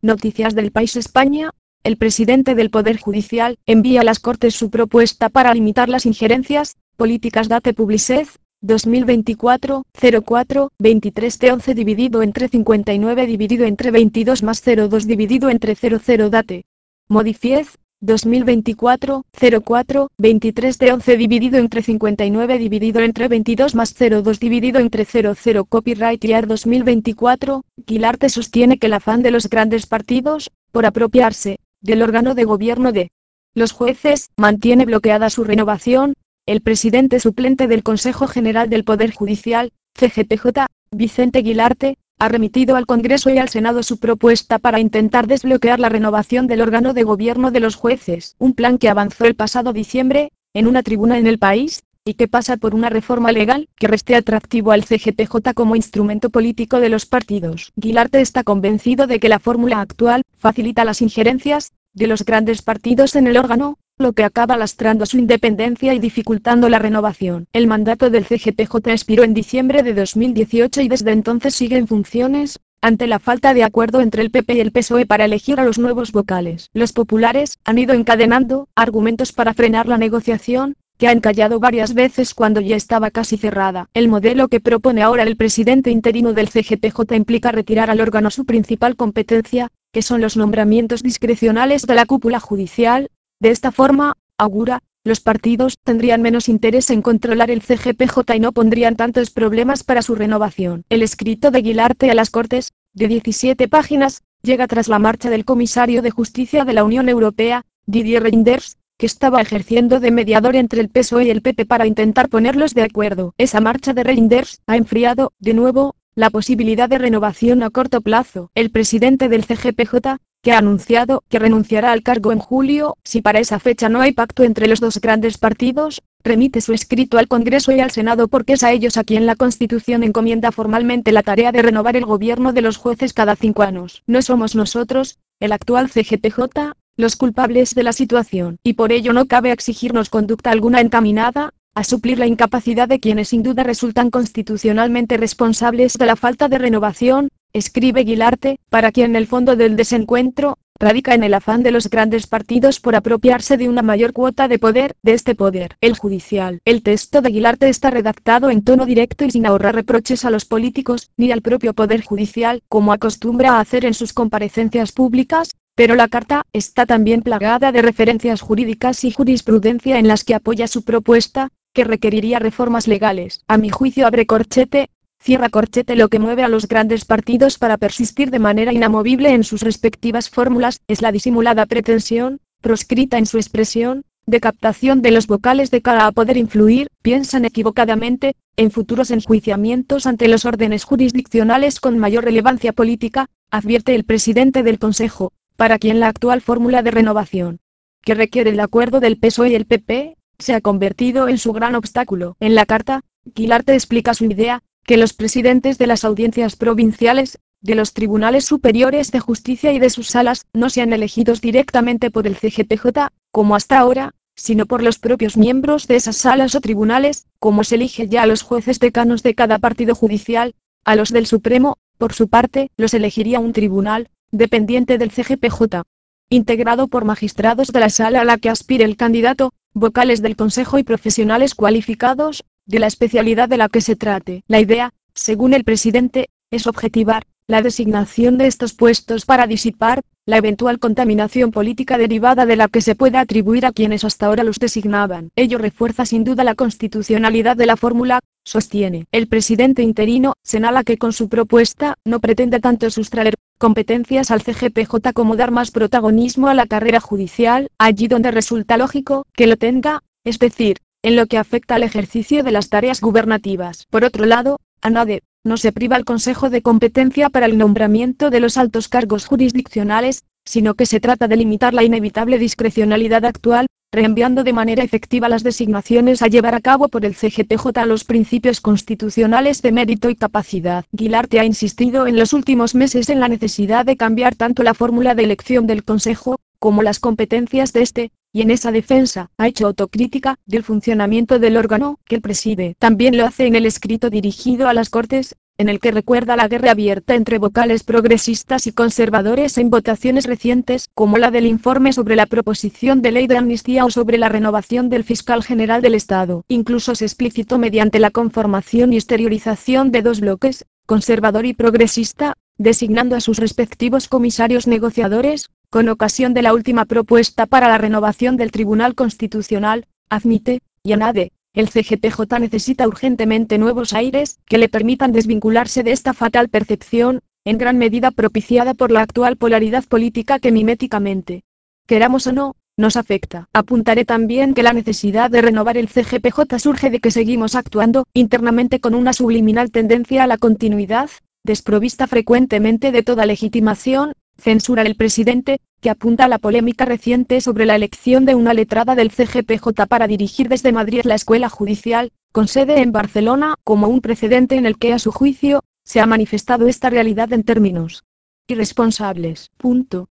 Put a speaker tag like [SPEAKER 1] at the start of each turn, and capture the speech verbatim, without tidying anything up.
[SPEAKER 1] Noticias del País España. El presidente del Poder Judicial envía a las Cortes su propuesta para limitar las injerencias políticas. Date Publicet, dos mil veinticuatro, cero cuatro, veintitrés de once dividido entre cincuenta y nueve dividido entre veintidós más cero dos dividido entre cero cero. Date Modifiez, dos mil veinticuatro, cero cuatro, veintitrés de once dividido entre cincuenta y nueve dividido entre veintidós más cero dos dividido entre cero cero. Copyright Year dos mil veinticuatro. Guilarte sostiene que el afán de los grandes partidos, por apropiarse del órgano de gobierno de los jueces, mantiene bloqueada su renovación. El presidente suplente del Consejo General del Poder Judicial, C G P J, Vicente Guilarte, ha remitido al Congreso y al Senado su propuesta para intentar desbloquear la renovación del órgano de gobierno de los jueces, un plan que avanzó el pasado diciembre, en una tribuna en El País, y que pasa por una reforma legal que reste atractivo al C G P J como instrumento político de los partidos. Guilarte está convencido de que la fórmula actual facilita las injerencias de los grandes partidos en el órgano, lo que acaba lastrando su independencia y dificultando la renovación. El mandato del C G P J expiró en diciembre de dos mil dieciocho y desde entonces sigue en funciones, ante la falta de acuerdo entre el P P y el P S O E para elegir a los nuevos vocales. Los populares han ido encadenando argumentos para frenar la negociación, que ha encallado varias veces cuando ya estaba casi cerrada. El modelo que propone ahora el presidente interino del C G P J implica retirar al órgano su principal competencia, que son los nombramientos discrecionales de la cúpula judicial. De esta forma, augura, los partidos tendrían menos interés en controlar el C G P J y no pondrían tantos problemas para su renovación. El escrito de Guilarte a las Cortes, de diecisiete páginas, llega tras la marcha del comisario de Justicia de la Unión Europea, Didier Reynders, que estaba ejerciendo de mediador entre el P S O E y el P P para intentar ponerlos de acuerdo. Esa marcha de Reynders ha enfriado, de nuevo, la posibilidad de renovación a corto plazo. El presidente del C G P J, que ha anunciado que renunciará al cargo en julio, si para esa fecha no hay pacto entre los dos grandes partidos, remite su escrito al Congreso y al Senado porque es a ellos a quien la Constitución encomienda formalmente la tarea de renovar el gobierno de los jueces cada cinco años. No somos nosotros, el actual C G P J, los culpables de la situación, y por ello no cabe exigirnos conducta alguna encaminada a suplir la incapacidad de quienes sin duda resultan constitucionalmente responsables de la falta de renovación, escribe Guilarte, para quien el fondo del desencuentro radica en el afán de los grandes partidos por apropiarse de una mayor cuota de poder, de este poder, el judicial. El texto de Guilarte está redactado en tono directo y sin ahorrar reproches a los políticos, ni al propio poder judicial, como acostumbra a hacer en sus comparecencias públicas, pero la carta está también plagada de referencias jurídicas y jurisprudencia en las que apoya su propuesta, que requeriría reformas legales. A mi juicio abre corchete, cierra corchete. Lo que mueve a los grandes partidos para persistir de manera inamovible en sus respectivas fórmulas, es la disimulada pretensión, proscrita en su expresión, de captación de los vocales de cara a poder influir, piensan equivocadamente, en futuros enjuiciamientos ante los órdenes jurisdiccionales con mayor relevancia política, advierte el presidente del Consejo, para quien la actual fórmula de renovación, que requiere el acuerdo del P S O E y el P P, se ha convertido en su gran obstáculo. En la carta, Guilarte explica su idea, que los presidentes de las audiencias provinciales, de los tribunales superiores de justicia y de sus salas, no sean elegidos directamente por el C G P J, como hasta ahora, sino por los propios miembros de esas salas o tribunales, como se elige ya a los jueces decanos de cada partido judicial. A los del Supremo, por su parte, los elegiría un tribunal, dependiente del C G P J, integrado por magistrados de la sala a la que aspire el candidato, vocales del Consejo y profesionales cualificados, de la especialidad de la que se trate. La idea, según el presidente, es objetivar la designación de estos puestos para disipar la eventual contaminación política derivada de la que se pueda atribuir a quienes hasta ahora los designaban. Ello refuerza sin duda la constitucionalidad de la fórmula, sostiene. El presidente interino señala que con su propuesta no pretende tanto sustraer competencias al C G P J como dar más protagonismo a la carrera judicial, allí donde resulta lógico que lo tenga, es decir, en lo que afecta al ejercicio de las tareas gubernativas. Por otro lado, añade, no se priva al Consejo de competencia para el nombramiento de los altos cargos jurisdiccionales, sino que se trata de limitar la inevitable discrecionalidad actual, reenviando de manera efectiva las designaciones a llevar a cabo por el C G P J a los principios constitucionales de mérito y capacidad. Guilarte ha insistido en los últimos meses en la necesidad de cambiar tanto la fórmula de elección del Consejo, como las competencias de este, y en esa defensa ha hecho autocrítica del funcionamiento del órgano que él preside. También lo hace en el escrito dirigido a las Cortes, en el que recuerda la guerra abierta entre vocales progresistas y conservadores en votaciones recientes, como la del informe sobre la proposición de ley de amnistía o sobre la renovación del fiscal general del Estado. Incluso se explicitó mediante la conformación y exteriorización de dos bloques, conservador y progresista, designando a sus respectivos comisarios negociadores, con ocasión de la última propuesta para la renovación del Tribunal Constitucional, admite, y añade, el C G P J necesita urgentemente nuevos aires, que le permitan desvincularse de esta fatal percepción, en gran medida propiciada por la actual polaridad política que miméticamente, queramos o no, nos afecta. Apuntaré también que la necesidad de renovar el C G P J surge de que seguimos actuando internamente con una subliminal tendencia a la continuidad, desprovista frecuentemente de toda legitimación, censura del presidente, que apunta a la polémica reciente sobre la elección de una letrada del C G P J para dirigir desde Madrid la escuela judicial, con sede en Barcelona, como un precedente en el que a su juicio, se ha manifestado esta realidad en términos irresponsables. Punto.